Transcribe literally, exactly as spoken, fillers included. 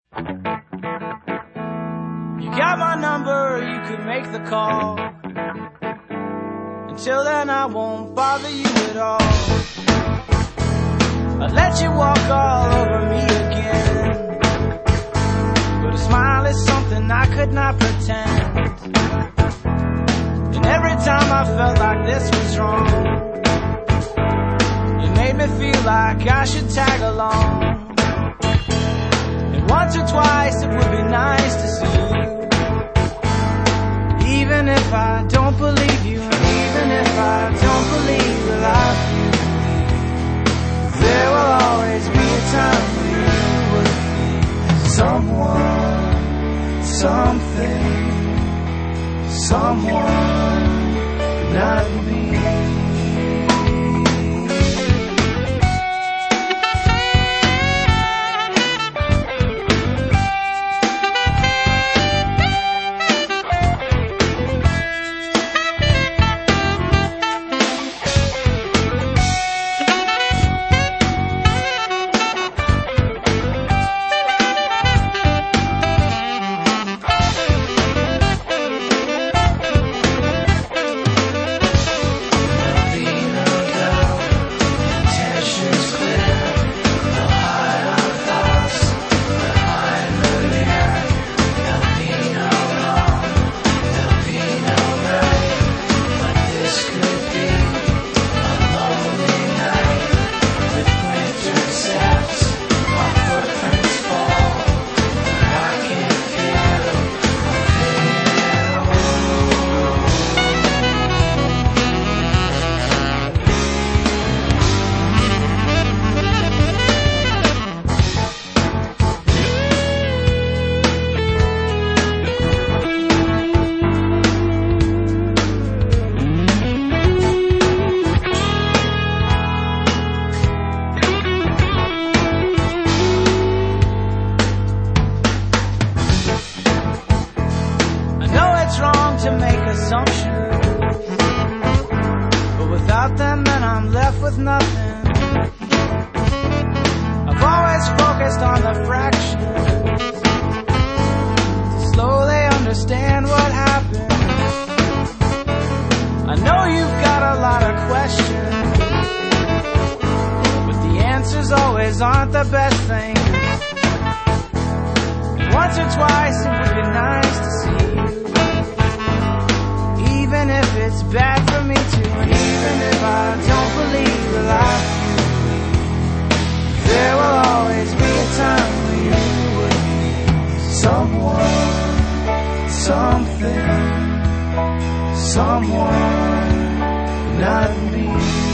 You got my number, you could make the call. Until then I won't bother you at all. I'd let you walk all over me again, but a smile is something I could not pretend. And every time I felt like this was wrong, you made me feel like I should tag along. And once or twice it would be nice to see you, even if I don't believe you, and even if I don't believe that I feel you, there will always be a time when you would be someone, something, someone, not me. To make assumptions, but without them then I'm left with nothing. I've always focused on the fractions to slowly understand what happened. I know you've got a lot of questions, but the answers always aren't the best thing. And once or twice it would be nice to see you, even if it's bad for me too, and even if I don't believe that I feel you, there will always be a time when you would be someone, something, someone, not me.